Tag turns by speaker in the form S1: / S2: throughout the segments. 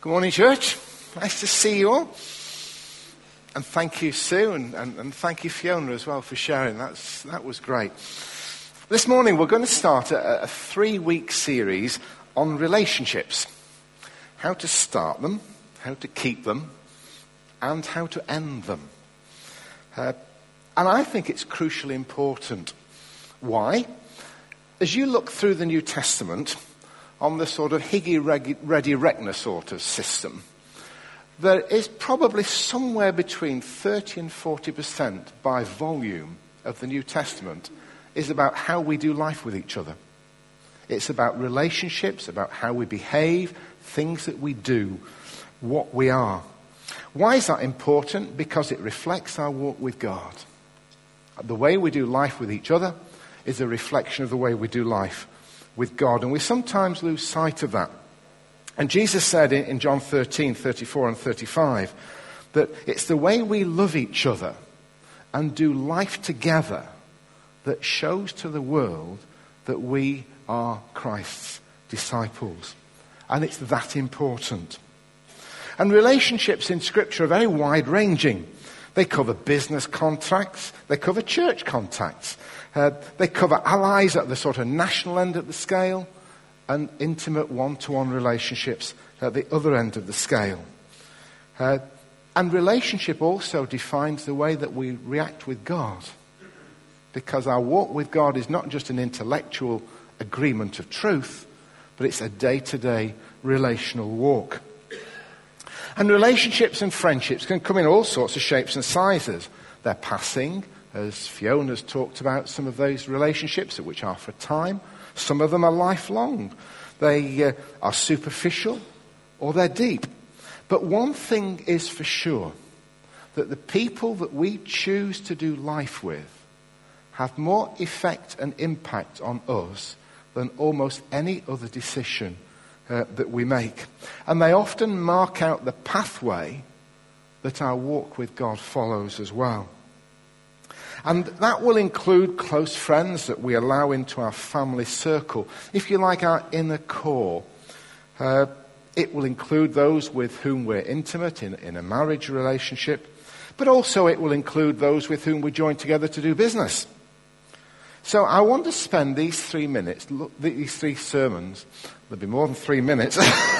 S1: Good morning, church. Nice to see you all. And thank you, Sue, and thank you, Fiona, as well, for sharing. That was great. This morning, we're going to start a 3-week series on relationships. How to start them, how to keep them, and how to end them. And I think it's crucially important. Why? As you look through the New Testament, on the sort of higgy-ready-reckoner sort of system, there is probably somewhere between 30 and 40% by volume of the New Testament is about how we do life with each other. It's about relationships, about how we behave, things that we do, what we are. Why is that important? Because it reflects our walk with God. The way we do life with each other is a reflection of the way we do life with God. And we sometimes lose sight of that. And Jesus said in John 13, 34 and 35, that it's the way we love each other and do life together that shows to the world that we are Christ's disciples. And it's that important. And relationships in Scripture are very wide-ranging. They cover business contacts, they cover church contacts, they cover allies at the sort of national end of the scale, and intimate one-to-one relationships at the other end of the scale. And relationship also defines the way that we react with God. Because our walk with God is not just an intellectual agreement of truth, but it's a day-to-day relational walk. And relationships and friendships can come in all sorts of shapes and sizes. They're passing, as Fiona's talked about some of those relationships, which are for time. Some of them are lifelong. They are superficial or they're deep. But one thing is for sure, that the people that we choose to do life with have more effect and impact on us than almost any other decision that we make. And they often mark out the pathway that our walk with God follows as well. And that will include close friends that we allow into our family circle. If you like, our inner core. It will include those with whom we're intimate in a marriage relationship. But also it will include those with whom we join together to do business. So I want to spend these 3 minutes, these 3 sermons, there'll be more than 3 minutes,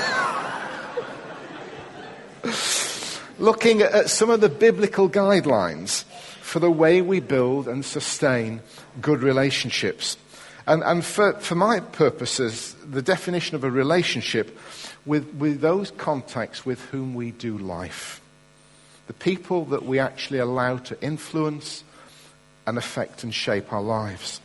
S1: looking at some of the biblical guidelines for the way we build and sustain good relationships. And for my purposes, the definition of a relationship with those contacts with whom we do life. The people that we actually allow to influence and affect and shape our lives.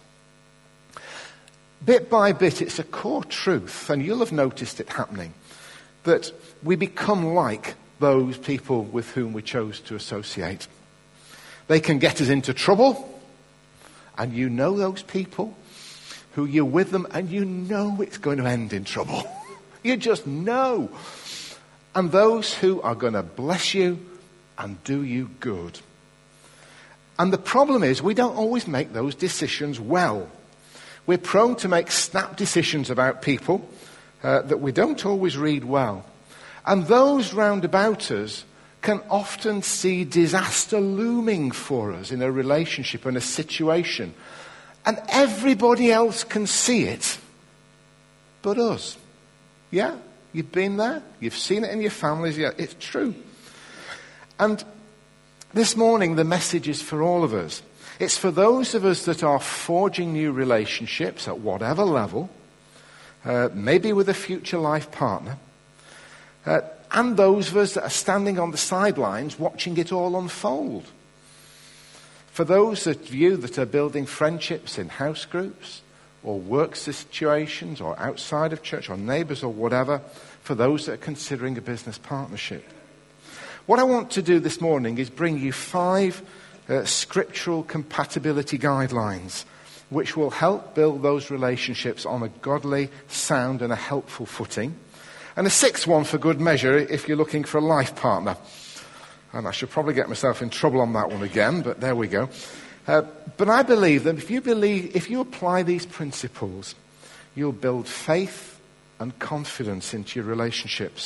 S1: Bit by bit, it's a core truth, and you'll have noticed it happening, that we become like those people with whom we chose to associate. They can get us into trouble, and you know those people who you're with them, and you know it's going to end in trouble. You just know. And those who are going to bless you and do you good. And the problem is, we don't always make those decisions well. We're prone to make snap decisions about people that we don't always read well. And those round about us can often see disaster looming for us in a relationship and a situation. And everybody else can see it, but us. Yeah, you've been there. You've seen it in your families. Yeah, it's true. And this morning, the message is for all of us. It's for those of us that are forging new relationships at whatever level, maybe with a future life partner, and those of us that are standing on the sidelines watching it all unfold. For those of you that are building friendships in house groups or work situations or outside of church or neighbours or whatever, for those that are considering a business partnership. What I want to do this morning is bring you 5 scriptural compatibility guidelines which will help build those relationships on a godly, sound and a helpful footing. And a 6th one for good measure if you're looking for a life partner. And I should probably get myself in trouble on that one again, but there we go. But I believe that if you apply these principles, you'll build faith and confidence into your relationships.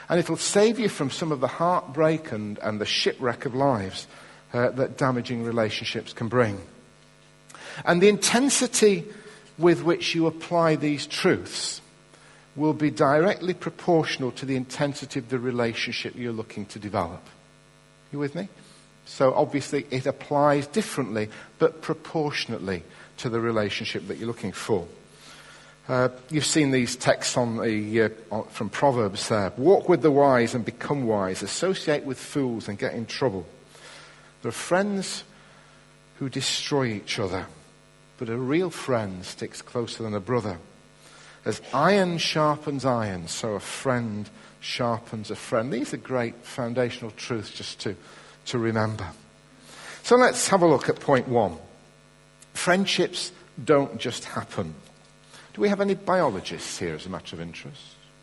S1: And it'll save you from some of the heartbreak and the shipwreck of lives that damaging relationships can bring. And the intensity with which you apply these truths will be directly proportional to the intensity of the relationship you're looking to develop. You with me? So obviously it applies differently, but proportionately to the relationship that you're looking for. You've seen these texts from Proverbs there. Walk with the wise and become wise. Associate with fools and get in trouble. There are friends who destroy each other, but a real friend sticks closer than a brother. As iron sharpens iron, so a friend sharpens a friend. These are great foundational truths just to remember. So let's have a look at point 1. Friendships don't just happen. Do we have any biologists here as a matter of interest?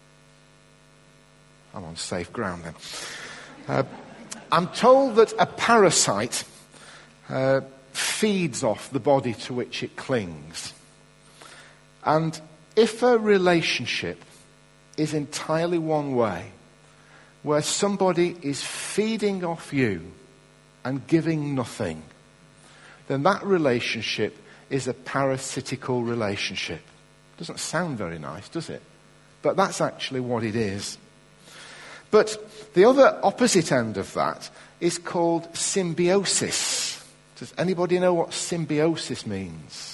S1: I'm on safe ground then. I'm told that a parasite feeds off the body to which it clings. And if a relationship is entirely one way, where somebody is feeding off you and giving nothing, then that relationship is a parasitical relationship. Doesn't sound very nice, does it? But that's actually what it is. But the other opposite end of that is called symbiosis. Does anybody know what symbiosis means?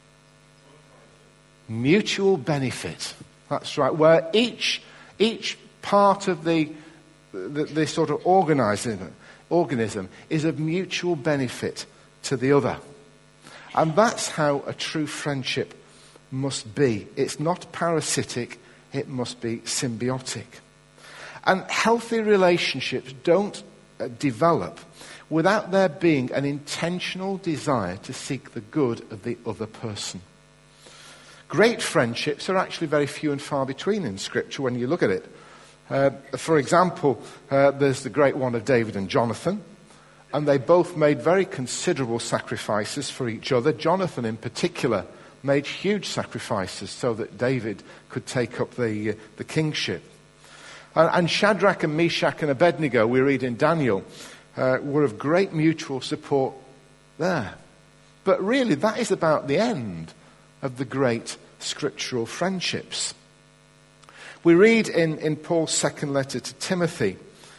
S1: Mutual benefit. That's right. Where each part of the sort of organism is of mutual benefit to the other. And that's how a true friendship must be. It's not parasitic, it must be symbiotic. And healthy relationships don't develop without there being an intentional desire to seek the good of the other person. Great friendships are actually very few and far between in Scripture when you look at it. For example, there's the great one of David and Jonathan, and they both made very considerable sacrifices for each other. Jonathan in particular made huge sacrifices so that David could take up the kingship. And Shadrach and Meshach and Abednego, we read in Daniel, were of great mutual support there. But really, that is about the end of the great scriptural friendships. We read in Paul's second letter to Timothy,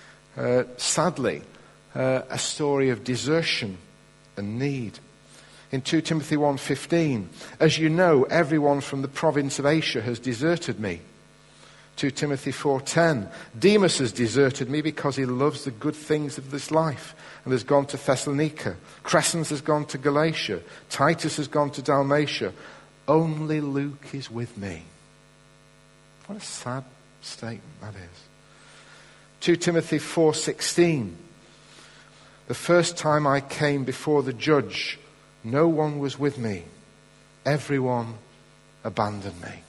S1: sadly, a story of desertion and need. In 2 Timothy 1:15, as you know, everyone from the province of Asia has deserted me. 2 Timothy 4:10, Demas has deserted me because he loves the good things of this life and has gone to Thessalonica. Crescens has gone to Galatia. Titus has gone to Dalmatia. Only Luke is with me. What a sad statement that is. 2 Timothy 4:16, the first time I came before the judge, no one was with me. Everyone abandoned me.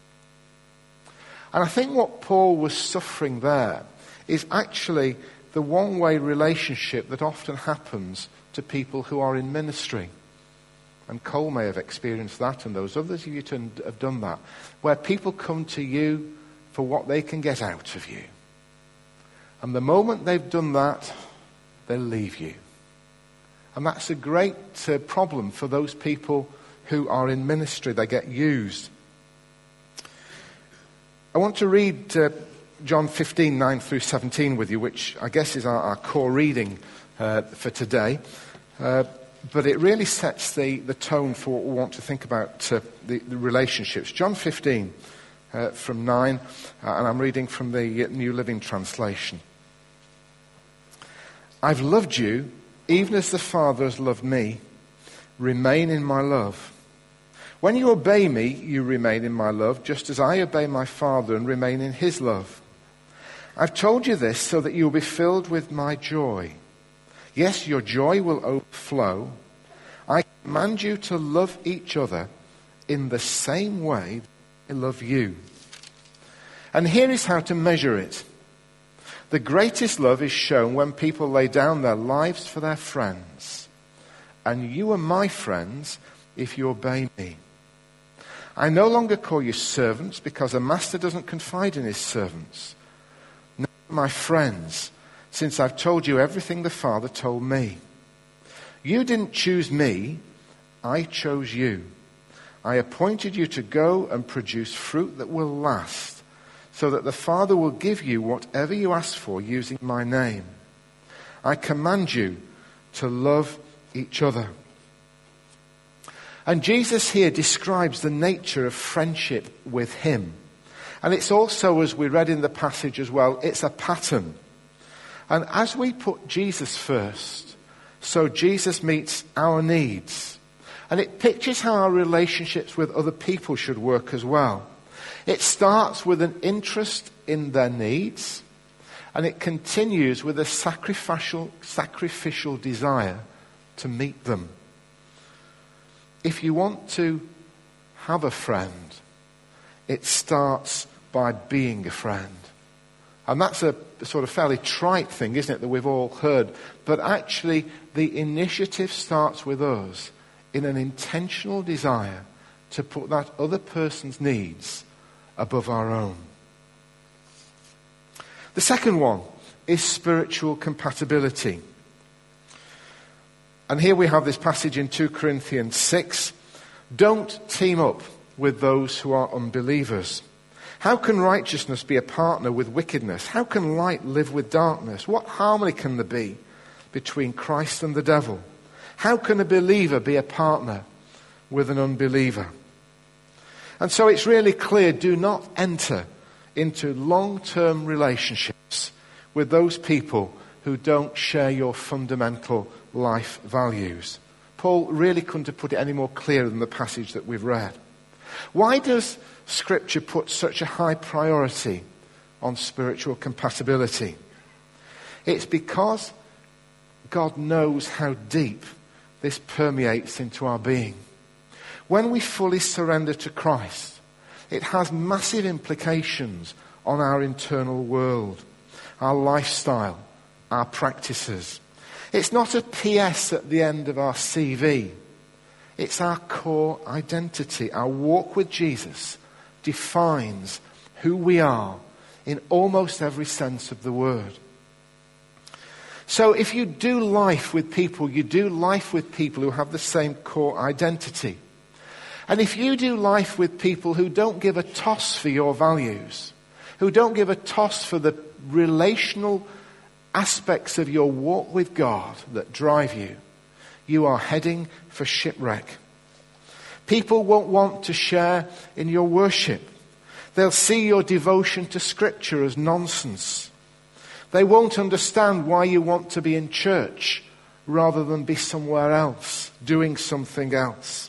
S1: And I think what Paul was suffering there is actually the one-way relationship that often happens to people who are in ministry. And Cole may have experienced that, and those others of you have done that, where people come to you for what they can get out of you. And the moment they've done that, they'll leave you. And that's a great problem for those people who are in ministry. They get used. I want to read John 15:9 through 17 with you, which I guess is our core reading for today. But it really sets the tone for what we want to think about the relationships. John 15 from 9, and I'm reading from the New Living Translation. I've loved you, even as the Father has loved me. Remain in my love. When you obey me, you remain in my love, just as I obey my Father and remain in his love. I've told you this so that you will be filled with my joy. Yes, your joy will overflow. I command you to love each other in the same way that I love you. And here is how to measure it. The greatest love is shown when people lay down their lives for their friends. And you are my friends if you obey me. I no longer call you servants because a master doesn't confide in his servants. No, my friends, since I've told you everything the Father told me. You didn't choose me, I chose you. I appointed you to go and produce fruit that will last, so that the Father will give you whatever you ask for using my name. I command you to love each other. And Jesus here describes the nature of friendship with him. And it's also, as we read in the passage as well, it's a pattern. And as we put Jesus first, so Jesus meets our needs. And it pictures how our relationships with other people should work as well. It starts with an interest in their needs, and it continues with a sacrificial desire to meet them. If you want to have a friend, it starts by being a friend. And that's a sort of fairly trite thing, isn't it, that we've all heard. But actually, the initiative starts with us in an intentional desire to put that other person's needs above our own. The second one is spiritual compatibility. And here we have this passage in 2 Corinthians 6. Don't team up with those who are unbelievers. How can righteousness be a partner with wickedness? How can light live with darkness? What harmony can there be between Christ and the devil? How can a believer be a partner with an unbeliever? And so it's really clear, do not enter into long-term relationships with those people who don't share your fundamental life values. Paul really couldn't have put it any more clear than the passage that we've read. Why does Scripture put such a high priority on spiritual compatibility? It's because God knows how deep this permeates into our being. When we fully surrender to Christ, it has massive implications on our internal world, our lifestyle, our practices. It's not a PS at the end of our CV. It's our core identity. Our walk with Jesus defines who we are in almost every sense of the word. So if you do life with people, you do life with people who have the same core identity. And if you do life with people who don't give a toss for your values, who don't give a toss for the relational aspects of your walk with God that drive you, you are heading for shipwreck. People won't want to share in your worship. They'll see your devotion to Scripture as nonsense. They won't understand why you want to be in church rather than be somewhere else, doing something else.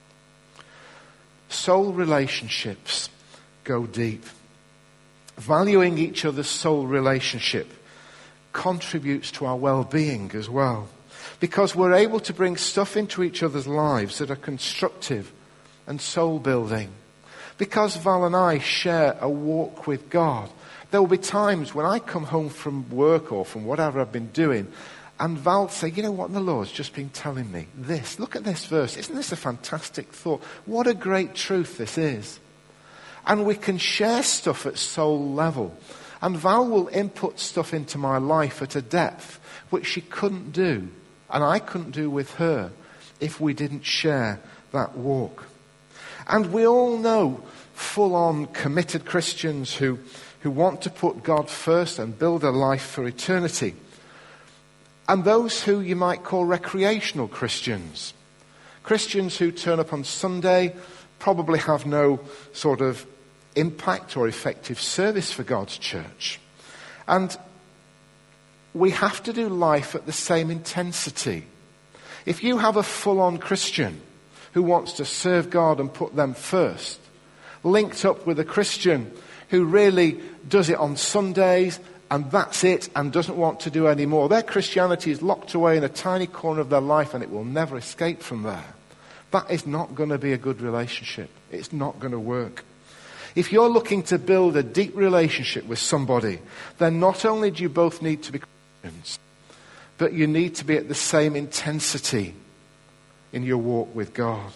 S1: Soul relationships go deep. Valuing each other's soul relationship contributes to our well-being as well, because we're able to bring stuff into each other's lives that are constructive and soul-building. Because Val and I share a walk with God, there will be times when I come home from work or from whatever I've been doing, and Val will say, you know what, the Lord's just been telling me this. Look at this verse. Isn't this a fantastic thought? What a great truth this is. And we can share stuff at soul level. And Val will input stuff into my life at a depth which she couldn't do, and I couldn't do with her, if we didn't share that walk. And we all know full-on committed Christians who want to put God first and build a life for eternity. And those who you might call recreational Christians. Christians who turn up on Sunday, probably have no sort of impact or effective service for God's church. And we have to do life at the same intensity. If you have a full-on Christian who wants to serve God and put them first, linked up with a Christian who really does it on Sundays and that's it and doesn't want to do any more, their Christianity is locked away in a tiny corner of their life and it will never escape from there. That is not going to be a good relationship. It's not going to work. If you're looking to build a deep relationship with somebody, then not only do you both need to be Christians, but you need to be at the same intensity in your walk with God.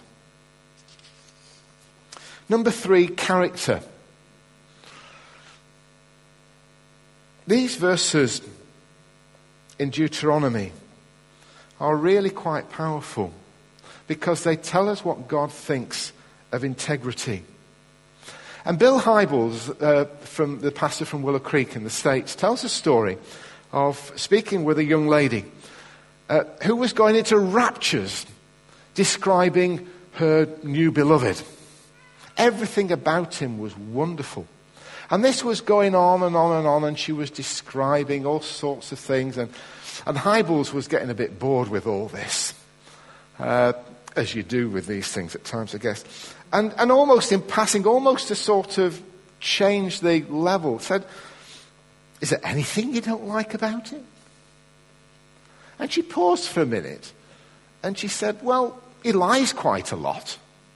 S1: Number 3, character. These verses in Deuteronomy are really quite powerful because they tell us what God thinks of integrity. And Bill Hybels, from the pastor from Willow Creek in the States, tells a story of speaking with a young lady who was going into raptures describing her new beloved. Everything about him was wonderful. And this was going on and on and on, and she was describing all sorts of things. And Hybels was getting a bit bored with all this, as you do with these things at times, I guess. And almost in passing, almost to sort of change the level, said, "Is there anything you don't like about him?" And she paused for a minute, and she said, "Well, he lies quite a lot."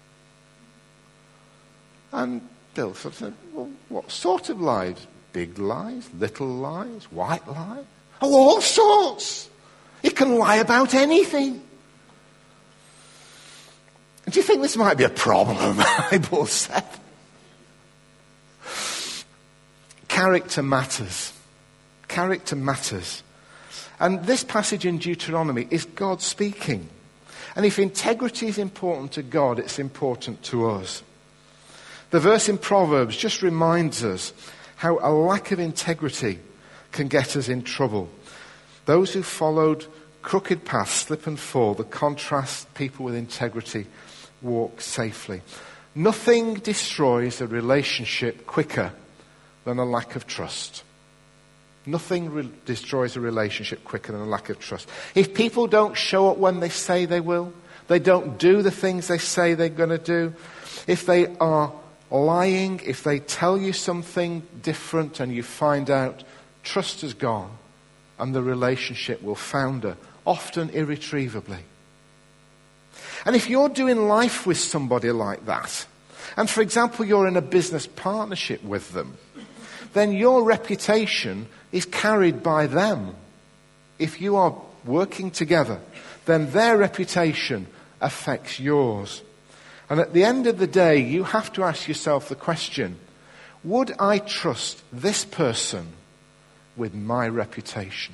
S1: And Bill sort of said, "Well, what sort of lies? Big lies, little lies, white lies?" "Oh, all sorts. He can lie about anything." And do you think this might be a problem? Bible said. Character matters. Character matters. And this passage in Deuteronomy is God speaking. And if integrity is important to God, it's important to us. The verse in Proverbs just reminds us how a lack of integrity can get us in trouble. Those who followed crooked paths slip and fall. The contrast, people with integrity walk safely. Nothing destroys a relationship quicker than a lack of trust. Nothing destroys a relationship quicker than a lack of trust. If people don't show up when they say they will, they don't do the things they say they're going to do, if they are lying, if they tell you something different and you find out, trust is gone and the relationship will founder, often irretrievably. And if you're doing life with somebody like that, and for example you're in a business partnership with them, then your reputation is carried by them. If you are working together, then their reputation affects yours. And at the end of the day, you have to ask yourself the question, would I trust this person with my reputation?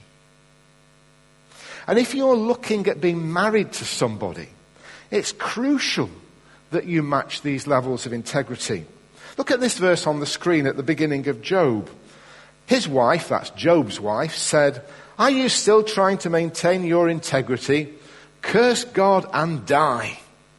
S1: And if you're looking at being married to somebody, it's crucial that you match these levels of integrity. Look at this verse on the screen at the beginning of Job. His wife, that's Job's wife, said, "Are you still trying to maintain your integrity? Curse God and die."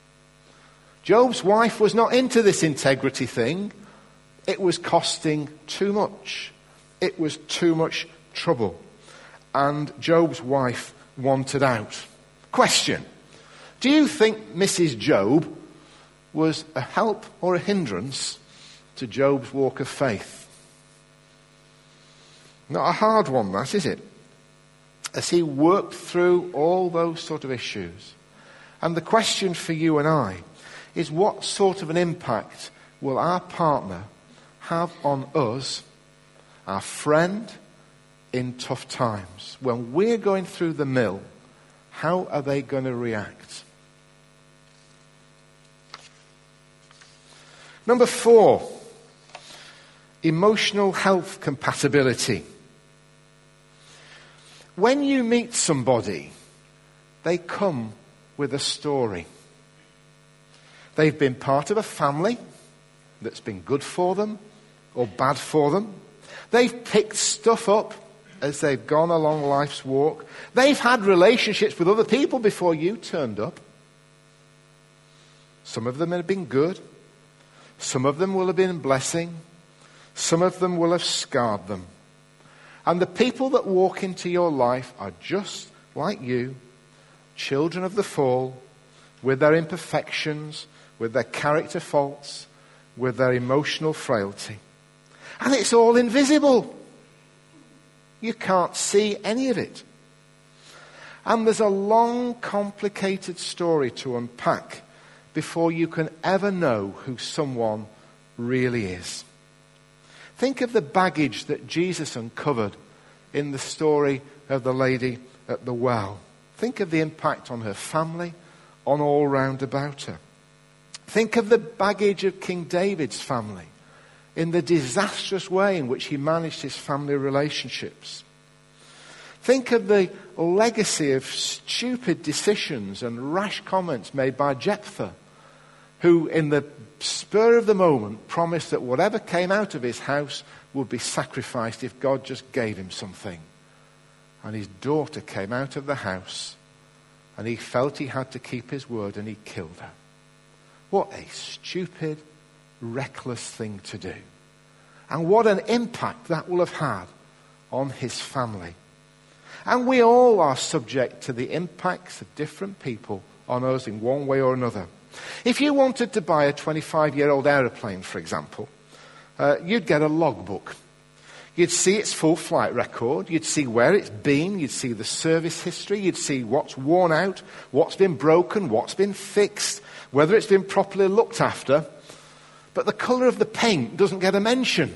S1: Job's wife was not into this integrity thing. It was costing too much. It was too much trouble. And Job's wife wanted out. Question: do you think Mrs. Job was a help or a hindrance to Job's walk of faith? Not a hard one, that, is it? As he worked through all those sort of issues. And the question for you and I is, what sort of an impact will our partner have on us, our friend, in tough times? When we're going through the mill, how are they going to react? Number 4, emotional health compatibility. When you meet somebody, they come with a story. They've been part of a family that's been good for them or bad for them. They've picked stuff up as they've gone along life's walk. They've had relationships with other people before you turned up. Some of them have been good. Some of them will have been a blessing. Some of them will have scarred them. And the people that walk into your life are just like you, children of the fall, with their imperfections, with their character faults, with their emotional frailty. And it's all invisible. You can't see any of it. And there's a long, complicated story to unpack before you can ever know who someone really is. Think of the baggage that Jesus uncovered in the story of the lady at the well. Think of the impact on her family, on all round about her. Think of the baggage of King David's family in the disastrous way in which he managed his family relationships. Think of the legacy of stupid decisions and rash comments made by Jephthah, who in the spur of the moment promised that whatever came out of his house would be sacrificed if God just gave him something. And his daughter came out of the house, and he felt he had to keep his word, and he killed her. What a stupid, reckless thing to do. And what an impact that will have had on his family. And we all are subject to the impacts of different people on us in one way or another. If you wanted to buy a 25-year-old aeroplane, for example, you'd get a logbook. You'd see its full flight record. You'd see where it's been. You'd see the service history. You'd see what's worn out, what's been broken, what's been fixed, whether it's been properly looked after. But the colour of the paint doesn't get a mention.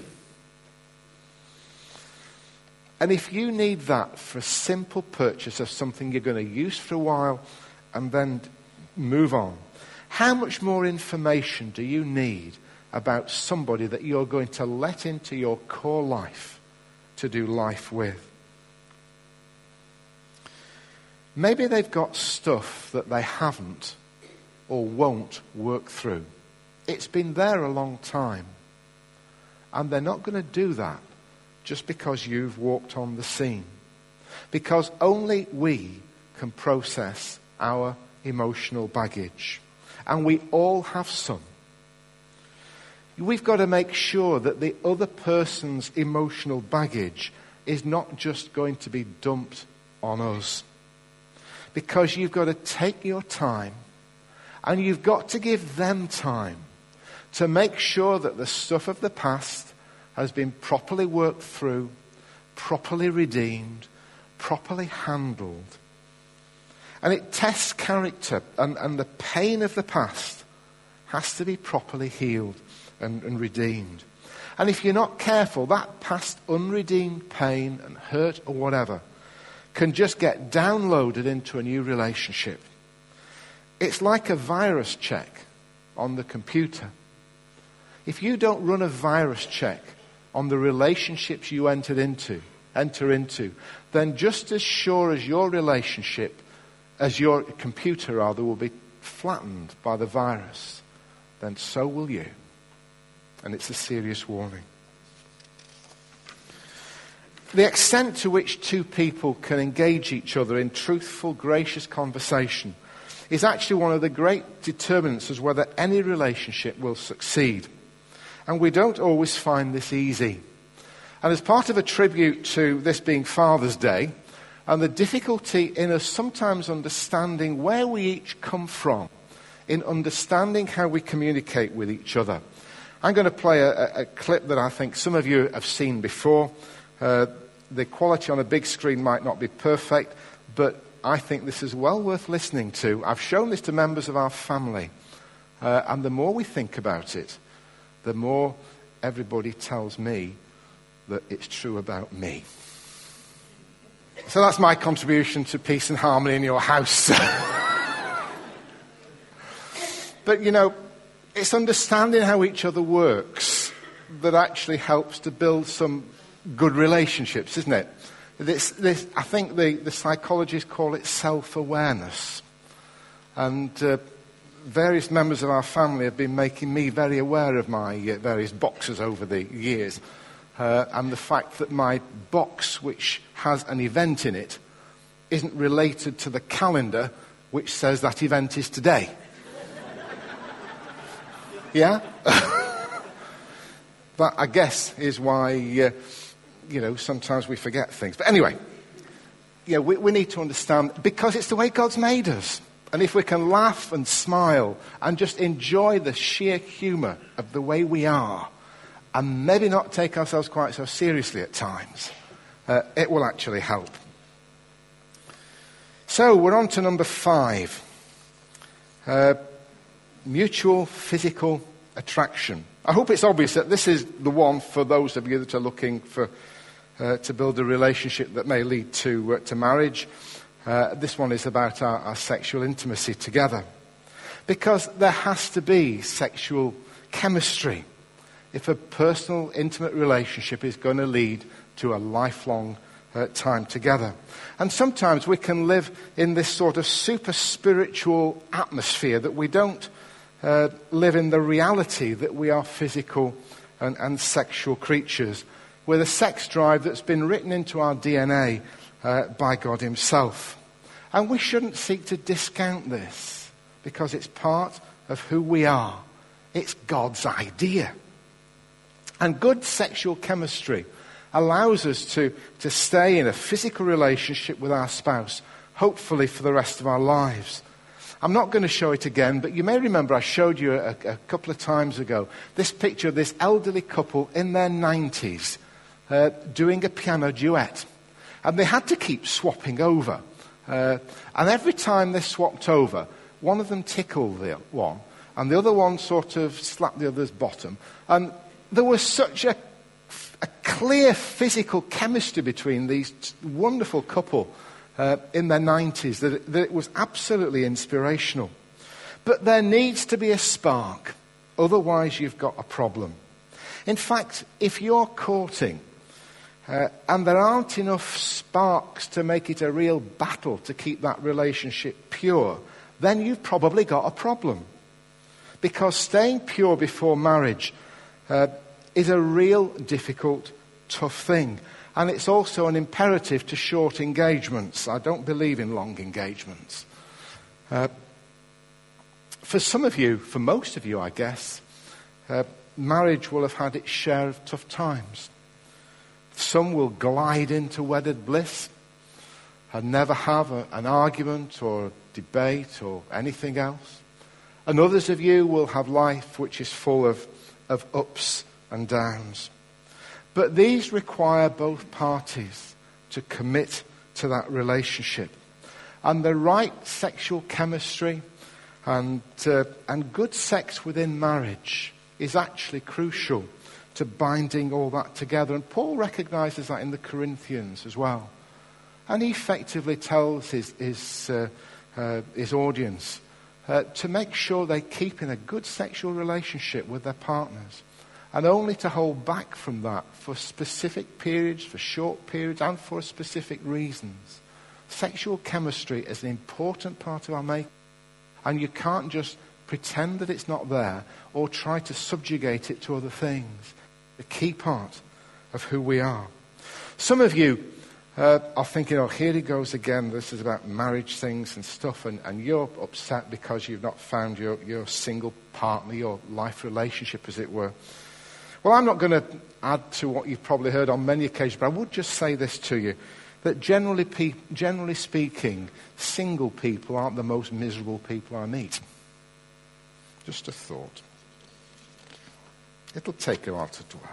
S1: And if you need that for a simple purchase of something you're going to use for a while and then move on, how much more information do you need about somebody that you're going to let into your core life to do life with? Maybe they've got stuff that they haven't or won't work through. It's been there a long time. And they're not going to do that just because you've walked on the scene. Because only we can process our emotional baggage. And we all have some. We've got to make sure that the other person's emotional baggage is not just going to be dumped on us. Because you've got to take your time, and you've got to give them time to make sure that the stuff of the past has been properly worked through, properly redeemed, properly handled. And it tests character, and the pain of the past has to be properly healed and redeemed. And if you're not careful, that past unredeemed pain and hurt or whatever can just get downloaded into a new relationship. It's like a virus check on the computer. If you don't run a virus check on the relationships you enter into, then just as sure as your relationship, as your computer rather, will be flattened by the virus, then so will you. And it's a serious warning. The extent to which two people can engage each other in truthful, gracious conversation is actually one of the great determinants as whether any relationship will succeed. And we don't always find this easy. And as part of a tribute to this being Father's Day, and the difficulty in us sometimes understanding where we each come from, in understanding how we communicate with each other, I'm going to play a clip that I think some of you have seen before. The quality on a big screen might not be perfect, but I think this is well worth listening to. I've shown this to members of our family, and the more we think about it, the more everybody tells me that it's true about me. So that's my contribution to peace and harmony in your house. But, you know, it's understanding how each other works that actually helps to build some good relationships, isn't it? I think the psychologists call it self-awareness. And various members of our family have been making me very aware of my various boxes over the years. And the fact that my box, which has an event in it, isn't related to the calendar which says that event is today. Yeah? That, I guess, is why, sometimes we forget things. But anyway, we need to understand, because it's the way God's made us. And if we can laugh and smile and just enjoy the sheer humour of the way we are, and maybe not take ourselves quite so seriously at times, it will actually help. So we're on to number 5. Mutual physical attraction. I hope it's obvious that this is the one for those of you that are looking for to build a relationship that may lead to marriage. This one is about our sexual intimacy together. Because there has to be sexual chemistry. if a personal, intimate relationship is going to lead to a lifelong time together. And sometimes we can live in this sort of super spiritual atmosphere that we don't live in the reality that we are physical and sexual creatures with a sex drive that's been written into our DNA by God himself. And we shouldn't seek to discount this because it's part of who we are. It's God's idea. And good sexual chemistry allows us to stay in a physical relationship with our spouse, hopefully for the rest of our lives. I'm not going to show it again, but you may remember I showed you a couple of times ago this picture of this elderly couple in their 90s doing a piano duet. And they had to keep swapping over. And every time they swapped over, one of them tickled the one, and the other one sort of slapped the other's bottom. And there was such a clear physical chemistry between these wonderful couple in their 90s that it was absolutely inspirational. But there needs to be a spark, otherwise you've got a problem. In fact, if you're courting and there aren't enough sparks to make it a real battle to keep that relationship pure, then you've probably got a problem. Because staying pure before marriage is a real difficult, tough thing. And it's also an imperative to short engagements. I don't believe in long engagements. For some of you, for most of you, I guess, marriage will have had its share of tough times. Some will glide into wedded bliss and never have an argument or a debate or anything else. And others of you will have life which is full of ups and downs. But these require both parties to commit to that relationship. And the right sexual chemistry and good sex within marriage is actually crucial to binding all that together. And Paul recognizes that in the Corinthians as well. And he effectively tells his audience to make sure they keep in a good sexual relationship with their partners. And only to hold back from that for specific periods, for short periods, and for specific reasons. Sexual chemistry is an important part of our makeup. And you can't just pretend that it's not there or try to subjugate it to other things. The key part of who we are. Some of you are thinking, oh, here he goes again. This is about marriage things and stuff. And you're upset because you've not found your single partner, your life relationship, as it were. Well, I'm not going to add to what you've probably heard on many occasions, but I would just say this to you, that generally speaking, single people aren't the most miserable people I meet. Just a thought. It'll take a while to dwell.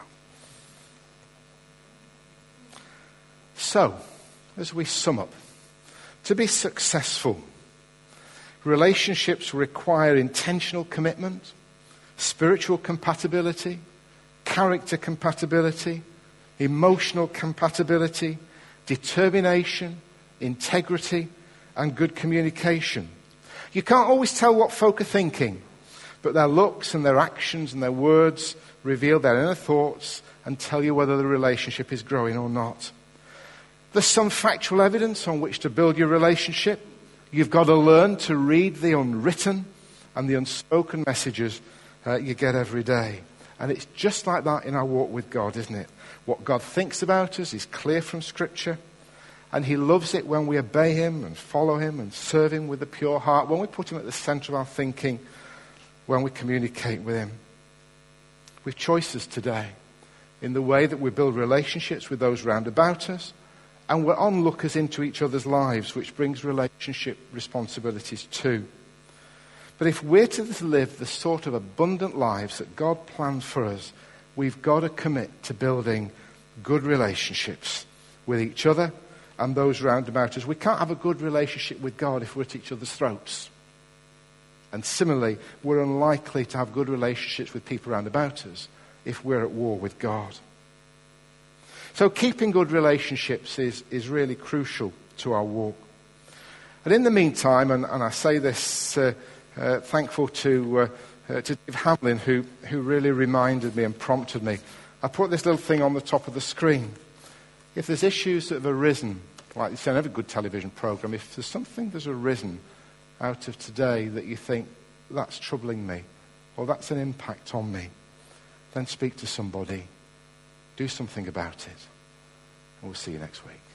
S1: So, as we sum up, to be successful, relationships require intentional commitment, spiritual compatibility, character compatibility, emotional compatibility, determination, integrity, and good communication. You can't always tell what folk are thinking, but their looks and their actions and their words reveal their inner thoughts and tell you whether the relationship is growing or not. There's some factual evidence on which to build your relationship. You've got to learn to read the unwritten and the unspoken messages you get every day. And it's just like that in our walk with God, isn't it? What God thinks about us is clear from Scripture. And he loves it when we obey him and follow him and serve him with a pure heart, when we put him at the center of our thinking, when we communicate with him. We've choices today in the way that we build relationships with those round about us, and we're onlookers into each other's lives, which brings relationship responsibilities too. But if we're to live the sort of abundant lives that God planned for us, we've got to commit to building good relationships with each other and those round about us. We can't have a good relationship with God if we're at each other's throats. And similarly, we're unlikely to have good relationships with people round about us if we're at war with God. So keeping good relationships is really crucial to our walk. And in the meantime, and I say this thankful to to Dave Hamlin, who really reminded me and prompted me. I put this little thing on the top of the screen. If there's issues that have arisen, like you say in every good television program, if there's something that's arisen out of today that you think, that's troubling me, or that's an impact on me, then speak to somebody. Do something about it. And we'll see you next week.